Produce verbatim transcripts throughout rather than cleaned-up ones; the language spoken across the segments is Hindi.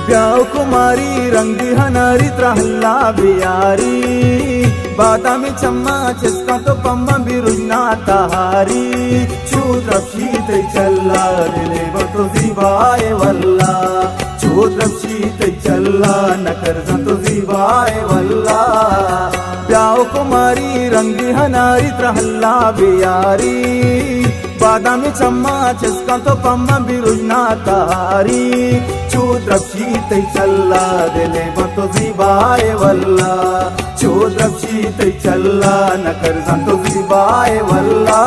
ब्याव कुमारी रंग हनारी त्रहल्ला बियारी बादामी चम्मा चिस्का तो पम्मा बिरुजना ताहारी छूत रक्षित चल्ला दिले बतो जीवाए वल्ला छूत रक्षित चल्ला नकर तो जीवाए वल्ला ब्याव कुमारी रंग हनारी त्रहल्ला बियारी बादामी चम्मा चिस्का तो पम्मा बिरुजना ताहारी छूत रक्षित चल्ला दिले बतो जीवाए वल्ला छूत रक्षित चल्ला नकर तो जीवाए वल्ला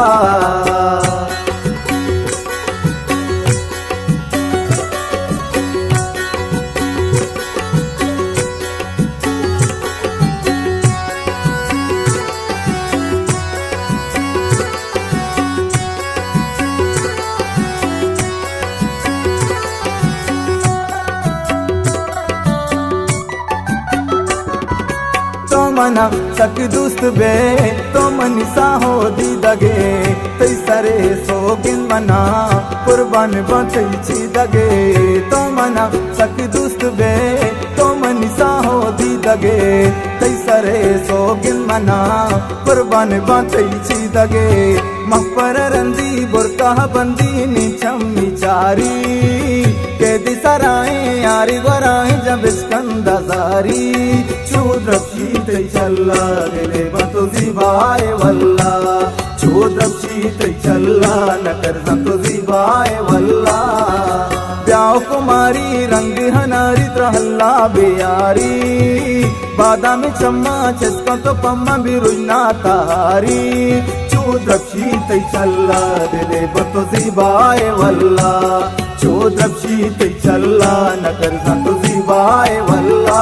मना सक दुस्त बे तो मनीषा हो दी दगे तई सरे सोगिन मना कुर्बान बतई दगे तो मना सक दुस्त बे तो मनीषा हो दी दगे तई सरे सोगिन मना कुर्बान बतई दगे मपर रंदी बुरका बंदी नीचम चारी के दिसराए यारी वराए जब स्कंदजारी छूत रक्षित चल्ला दिले बतो जीवाए वल्ला छूत रक्षित चल्ला नकर तो जीवाए वल्ला ब्याव कुमारी रंग हनारी त्रहल्ला बियारी बादामी चम्मा चिस्का तो पम्मा बिरुजना ताहारी छूत रक्षित चल्ला दिले बतो जीवाए वल्ला छूत रक्षित चल्ला नकर तो जीवाए वल्ला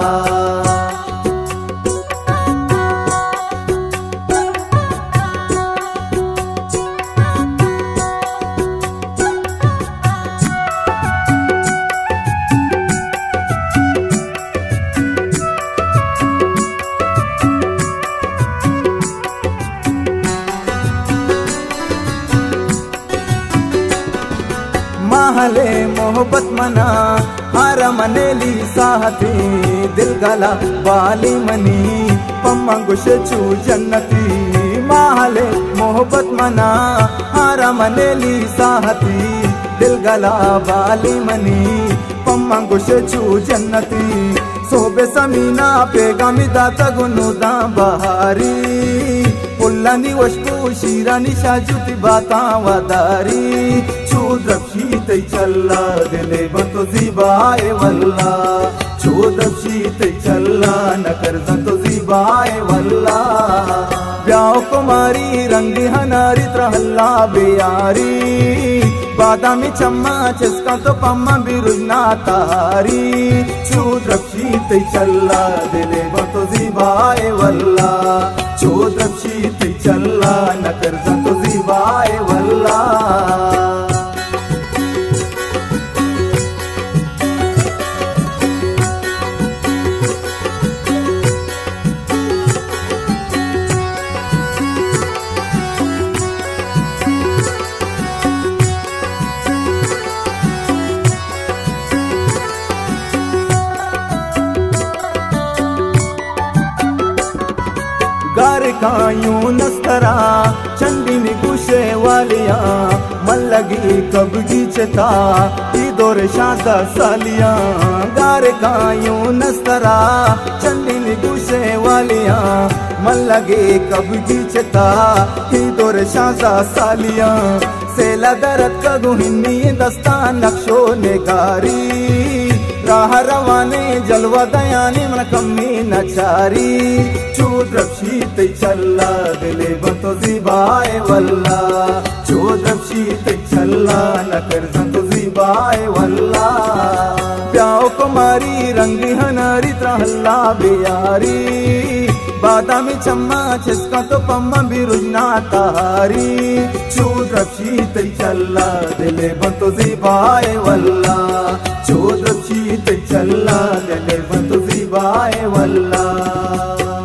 महले मोहब्बत मना हारा मनेली साहती दिल गला बाली मनी पम्मा गुश छू जन्नती महले मोहब्बत मना हारा मनेली साहती दिल गला बाली मनी पम्मा गुश छू जन्नती सोबे समीना पेगामी दाता गुनुदा बहारी पुल्लानी वस्तु शीरानी शाजुती बाता वदारी छूत रक्षित चल्ला दिले बतो जीवाए वल्ला छूत रक्षित चल्ला नकर तो जीवाए वल्ला ब्याव कुमारी रंग हनारी त्रहल्ला बियारी बादामी चम्मा चिस्का तो पम्मा बिरुजना ताहारी छूत रक्षित चल्ला दिले बतो जीवाए वल्ला छूत रक्षित चल्ला नकर तो जीवाए वल्ला गार कायूं नस्तरा चंडी निगुशे वालिया मन लगी कबगी चता ई दौर शादा सालिया गार कायूं नस्तरा चंडी निगुशे वालिया मन लगे कबगी चता ई दौर शादा सालिया सेला दरद का गुहिनी दस्ता नक्शो नेगारी राह रवाने जलवा दयानी मन कमी नचारी छूत रक्षित चल्ला दिले बतो जीवाए वल्ला छूत रक्षित चल्ला नकर तो जीवाए वल्ला ब्याव कुमारी रंग हनारी त्रहल्ला बियारी बादामी चम्मा चिस्का तो पम्मा बिरुजना ताहारी छूत रक्षित चल्ला दिले बतो जीवाए वल्ला छूत रक्षित चल्ला दिले बतो जीवाए वल्ला।